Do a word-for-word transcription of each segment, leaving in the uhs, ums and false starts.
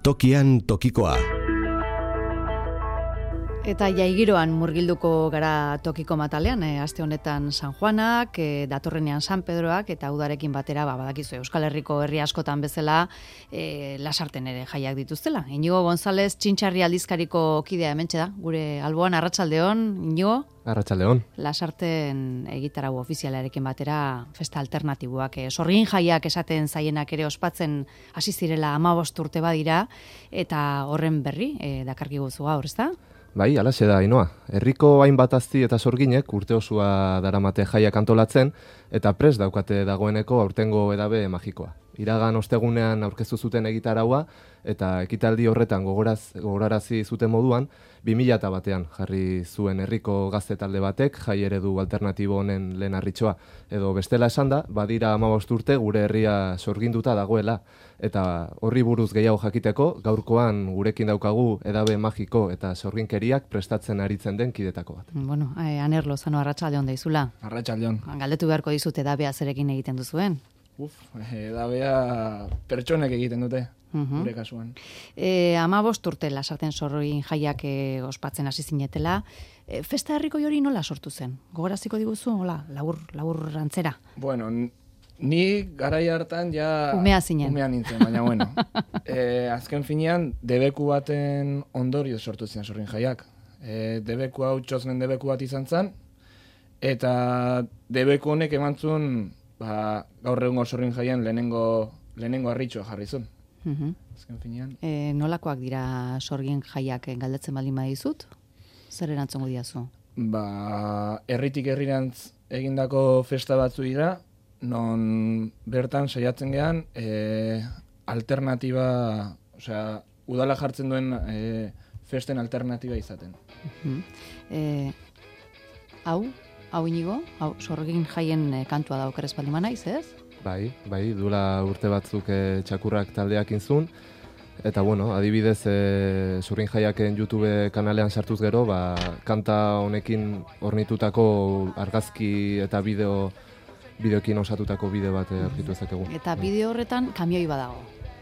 Tokian tokikoa. Eta jaigiroan murgilduko gara tokiko matalean, e, aste honetan San Juanak, e, datorrenean San Pedroak, eta udarekin batera, ba, badakizu, Euskal Herriko herri askotan bezala, e, Lasarten ere jaiak dituztela. Inigo González, Txintxarri aldizkariko kidea hementxe da, gure alboan, arratsaldeon, Inigo? Arratsaldeon. Lasarten egitarau ofizialarekin batera festa alternatiboak, e, sorgin jaiak esaten zaienak ere ospatzen hasi zirela hamabost urte badira, eta horren berri, e, dakarkiguzu gaur, ezta? Bai, alaxe da, Ainoa. Herriko hainbat azti eta sorginek urte osua daramate jaiak antolatzen eta prest daukate dagoeneko aurtengo edabe magikoa. Iragan ostegunean aurkeztu zuten egitaraua eta ekitaldi horretan gogoraz, gogorarazi zuten moduan bi mila batean jarri zuen herriko gazte talde batek jai eredu alternatibo honen lehen harritxoa. Edo bestela esan da, badira hamabost urte gure herria sorginduta dagoela. Eta horri buruz gehiago jakiteko, gaurkoan gurekin daukagu edabe magiko eta sorginkeriak prestatzen aritzen den kidetako bat. Bueno, eh, Aner Lozano, arratsaldeon deizula. Arratsaldeon. Galdetu beharko dizut edabea zerekin egiten duzuen. Uf, edabea pertsonek egiten dute, Uhum. gure kasuan. E, hamabost urte Lasarten sorgin jaiak e, ospatzen hasi zinetela. E, festa herriko hori nola sortu zen? Gogoraziko diguzu, hola, labur, labur antzera? Bueno, ni garai hartan ja... Umea zinen. Umea nintzen, baina bueno. e, azken finean, debeku baten ondorio sortu ziren sorgin jaiak. E, debeku hau txosnen debeku bat izan zen, eta debeku honek emantzun ba, gaur egungo sorgin jaien lehenengo, lehenengo harritxoa jarri zuen. Uhum. Azken finean. E, nolakoak dira sorgin jaiak galdetzen baldin badizut? Zer erantzungo diazu? Ba, herritik herrirantz egindako festa batzu dira, non bertan saiatzen gean e, alternatiba, osea, udala jartzen duen e, festen alternatiba izaten. Uhum. E, hau, hau Inigo, hau sorgin jaien e, kantua da okeres baldin banaiz, ez? Bai, bai, duela urte batzuk e, txakurrak taldeak inzun. Eta bueno, adibidez, e, sorgin jaiaken YouTube kanalean sartuz gero, ba, kanta honekin ornitutako argazki eta bideo bideokin osatutako bideo bat aurkitu ezakegu. Eta bideo horretan kamioi badago.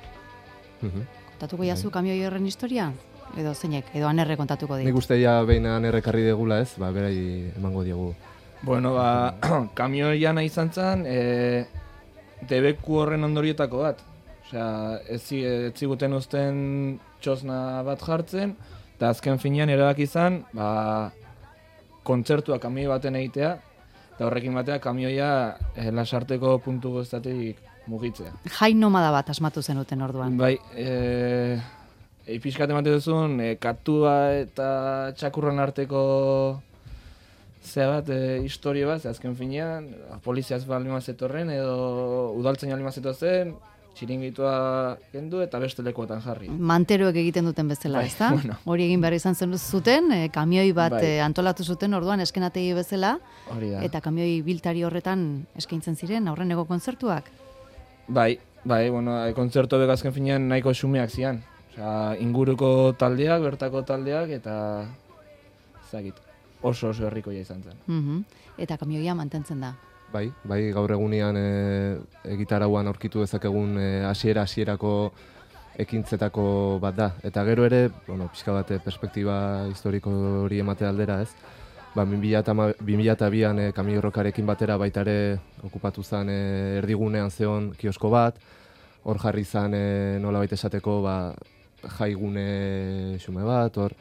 Mhm. Kontatuko jazu kamioi horren historia? Edo zeinek, edo Anerre kontatuko dit. Nik uste ja behin Anerrekarri degula ez, ba, berai emango diegu. Bueno, ba, kamioia nahi izan zen, e, debeku horren ondorietako bat. Osea, ez ziguten uzten txosna bat jartzen, eta azken finean erabaki izan, ba, kontzertua kamioi baten egitea, eta horrekin batea kamioia e, Lasarteko puntu guztatik mugitzea. Jai nomada bat asmatu zenuten orduan. Bai, e, e, pixkat ematen duzun, e, katua eta txakurran arteko zea bat, e, historia bat, azken finean, poliziaz baldin mazetorren, edo udaltzen baldin mazetozen, txiringitua kendu eta beste lekuetan jarri. Manteroek egiten duten bezala, Bai, ezta? bueno. Hori egin behar izan zen zuten, e, kamioi bat Bai. e, antolatu zuten orduan eskenategi bezala, Hori da. eta kamioi biltari horretan eskaintzen ziren aurreneko kontzertuak. Bai, bai, bueno, e, kontzertu hauek azken finean nahiko xumeak zian. Osea, inguruko taldeak, bertako taldeak, eta ezagit, oso oso herrikoia izan zen. Uhum. Eta kamioia mantentzen da. Bai, bai, gaur egunean e, egitarauan aurkitu dezakegun e, hasiera hasierako ekintzetako bat da. Eta gero ere, bueno, pixka bat perspektiba historiko hori emate aldera, ez? Ba, bi mila bian e, kamioi rokarekin batera baita ere okupatu zen e, erdigunean zeon kiosko bat, hor jarri zen e, nolabait esateko ba, jaigune xume bat, hor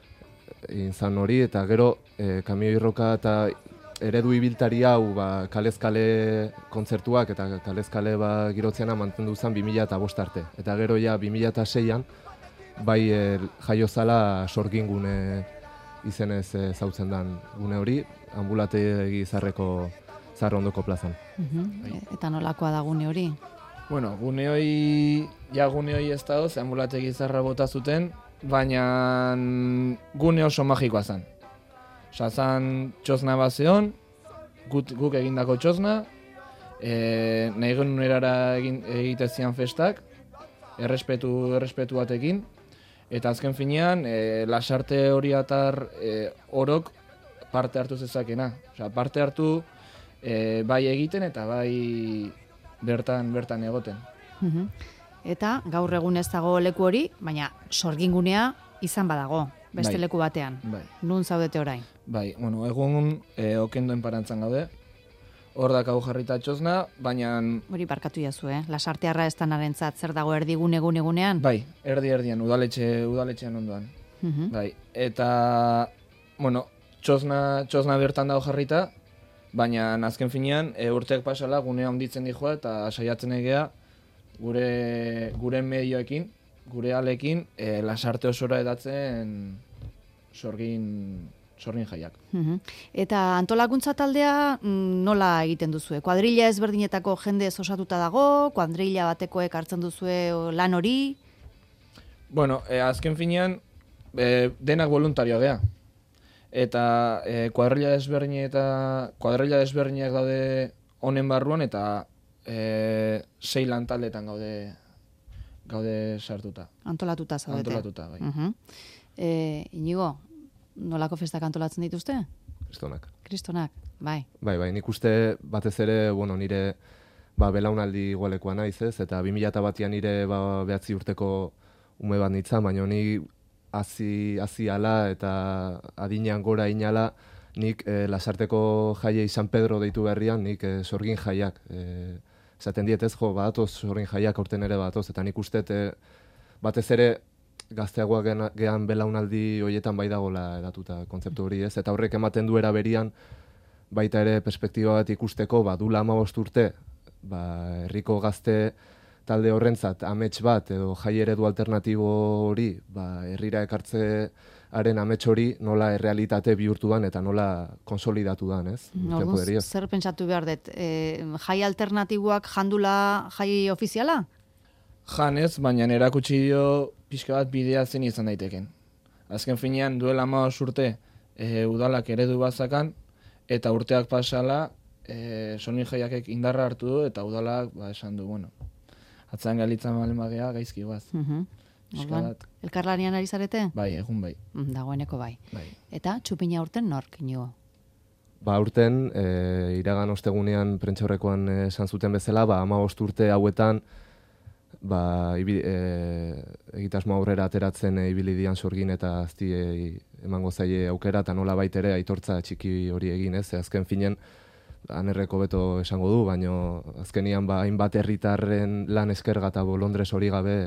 egin zan hori, eta gero e, kamioi roka eta eredu ibiltari hau ba, kalezkale kontzertuak eta kalezkale ba, girotzeana mantendu zen bi mila bost arte. Eta gero ja bi mila seian bai e, jaiozala sorgingune izenez e, zautzen dan gune hori, ambulategi zarreko zarro ondoko plazan. Uhum. Eta nolakoa da gune hori? Bueno, gune hoi, ja gune hoi ez dago, ze ambulategi zarra bota zuten, baina gune oso magikoa zen. Osa, zan txosna bat zeon, guk, guk egindako txosna, e, nahi genuen erara egin, egite zian festak, errespetu, errespetu batekin, eta azken finean, e, Lasarte hori atar e, orok parte hartu zezakena. Osa, parte hartu e, bai egiten eta bai bertan bertan egoten. Uhum. Eta gaur egun ez dago leku hori, baina sorgingunea izan badago, beste Bai. leku batean. Bai. Nun zaudete orain? Bai, bueno, egun e, okendoen parantzan gaude. Hor dakau jarrita txosna, baina Hori barkatu jazu, eh? Lasartearra ez narentzat zer dago erdigun egun egunean? bai, erdi erdian, udaletxe, udaletxean ondoan. Mhm. Bai, eta, bueno, txosna, txosna bertan dago jarrita, baina azken finean e, urteak pasala gunea onditzen dijoa eta saiatzen egea gure, gure medioekin, gure alekin, e, lasarte osora edatzen sorgin, sorgin jaiak. Mhm. Eta antolakuntza taldea mm, nola egiten duzue? Kuadrilla ezberdinetako jende osatuta dago, kuadrilla batekoek hartzen duzue o, lan hori? Bueno, e, azken finean, e, denak voluntarioa gea. Eta e, kuadrilla desberdinak eta kuadrilla desberdinak daude honen barruan eta e, sei lan taldetan gaude gaude sartuta. Antolatuta zaudete? Antolatuta, bai. Mhm. E, Inigo, nolako festak antolatzen dituzte? Kristonak. Kristonak, bai. Bai, bai, nik uste batez ere, bueno, nire ba, belaunaldi golekoa naiz, ez? Eta bi mila batian nire ba, behatzi urteko ume bat nintzen, baina ni hazi hazi ala eta adinean gora inala, nik eh, Lasarteko jaiei San Pedro deitu berrian, nik eh, sorgin jaiak. Eh, esaten diet ez, jo, badatoz sorgin jaiak aurten ere badatoz, eta nik uste eh, batez ere gazteagoak gean, gean belaunaldi hoietan bai dagoela edatuta kontzeptu hori, ez? Eta horrek ematen duera berian, baita ere perspektiba bat ikusteko, ba, dula hamabost urte, ba, herriko gazte talde horrentzat amets bat edo jai eredu alternatibo hori, ba, herrira ekartzearen amets hori nola errealitate bihurtu dan eta nola konsolidatu dan, ez? Orduan, zer pentsatu behar dut? E, jai alternatiboak jandula jai ofiziala? Janez, baina erakutsi dio pixka bat bidea zen izan daiteken. Azken finean duela hamabost urte e, udalak eredu bazakan eta urteak pasala e, sonin jaiakek indarra hartu du eta udalak ba, esan du, bueno, atzan galitzan malen bagea gaizki guaz. Mhm. Pixka Orduan, bat, elkarlanian ari zarete? bai, egun bai. Mm, Dagoeneko bai. bai. Eta txupina urten nork, Inigo? Ba, urten, e, iragan ostegunean prentxaurrekoan esan zuten bezala, ba, hamabost urte hauetan, ba, ibi, e, egitasmo aurrera ateratzen e, ibili dian sorgin eta azti e, emango zaie aukera, eta nola baitere aitortza txiki hori egin, ez? E, azken finen, anerreko beto esango du, baino azkenian ba, hainbat herritarren lan eskerga eta bolondrez hori gabe,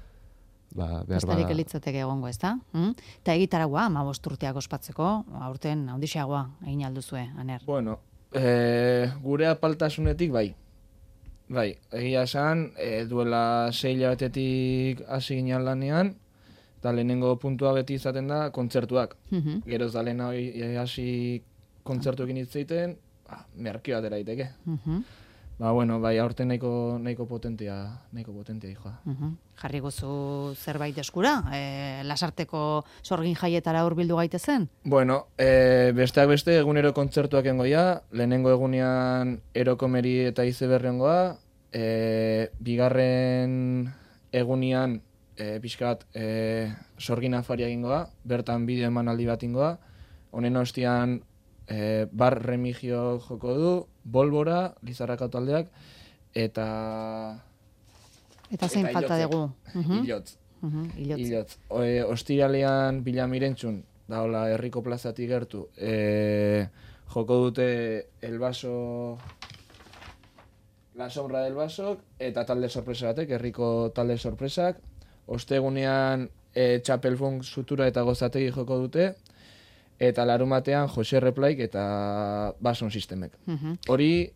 ba, behar Bestarik bada... elitzateke egongo, ez da? Mm? Eta egitaragua, hamabost urteak ospatzeko, aurten handixeagoa egin alduzue, Aner. Bueno, e, gure apaltasunetik bai. Bai, egia esan, e, duela sei hilabetetik hasi ginen lanean, eta lehenengo puntua beti izaten da kontzertuak. Mhm. Geroz da lehen hori hasi kontzertuekin hitz egiten, ba, merkio atera daiteke. Mhm. Ba, bueno, bai, aurten nahiko, nahiko potentia, nahiko potentia dijoa. Mhm. Jarri guzu zerbait eskura, e, Lasarteko sorgin jaietara hurbildu gaitezen? Bueno, e, besteak beste egunero kontzertuak engoia, lehenengo egunean erokomeri eta izeberrengoa, e, bigarren egunean e, pixka bat e, sorgin afaria egingoa, bertan bideo emanaldi bat ingoa, honen ostian e, bar remigio joko du, bolbora, Lizarrako taldeak, eta... Eta zein eta falta ilotzek. dugu? Mhm. Ilotz. Mhm, ilotz. Ilotz. E, ostiralean bilamirentzun, da hola herriko plazatik gertu, e, joko dute elbaso, la sombra del basok, eta talde sorpresa batek, herriko talde sorpresak. Ostegunean e, txapelfunk sutura eta gozategi joko dute, eta larumatean Jose Replaik eta Bason Sistemek. Mhm. Hori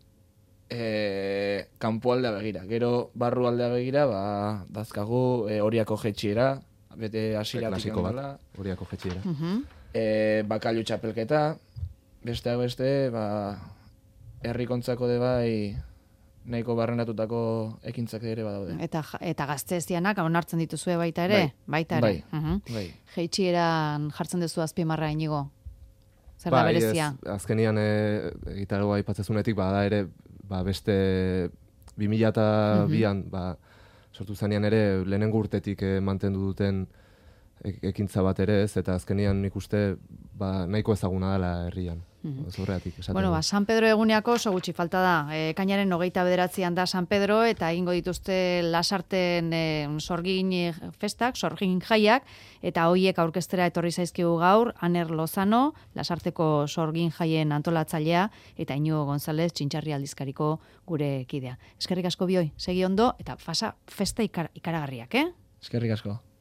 e, kanpoaldea begira. Gero barru aldea begira, ba, dazkagu e, horiako jetxiera, bete asiratik Klasiko bat, ondala, horiako jetxiera. Mhm. e, bakailu txapelketa, besteak beste, ba, herrikontzako de bai nahiko barrenatutako ekintzak ere badaude. Eta, ja- eta gaztezianak onartzen dituzue baita ere? Bai. Baita ere. Bai. Mhm. Bai. Jeitxieran jartzen duzu azpimarra, Inigo? Zer da Bai, ez, berezia? azkenian e, egitaragoa aipatzezunetik, bada ere, ba, beste bi mila bian, ba, sortu zanean ere lehenengo urtetik eh, mantendu duten ekintza bat ere ez, eta azkenian nik uste ba, nahiko ezaguna dela herrian. Mhm. Zorreatik esaten. Bueno, ba, San Pedro eguneako oso gutxi falta da. E, kainaren hogeita bederatzian da San Pedro eta egingo dituzte Lasarten e, sorgin festak, sorgin jaiak, eta hoiek aurkeztera etorri zaizkigu gaur, Aner Lozano, Lasarteko sorgin jaien antolatzailea, eta Iñigo González, Txintxarri aldizkariko gure kidea. Eskerrik asko bioi, segi ondo, eta fasa festa ikar, ikaragarriak, eh? Eskerrik asko.